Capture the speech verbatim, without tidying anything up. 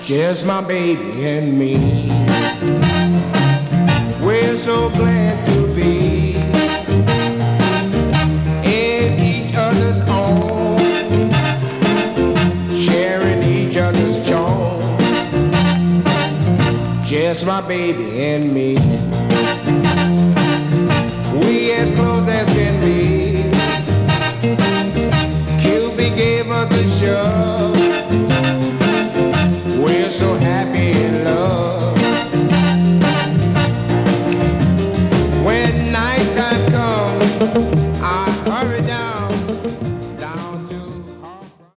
just my baby and me. We're so glad to be in each other's arms, sharing each other's charm, just my baby and me.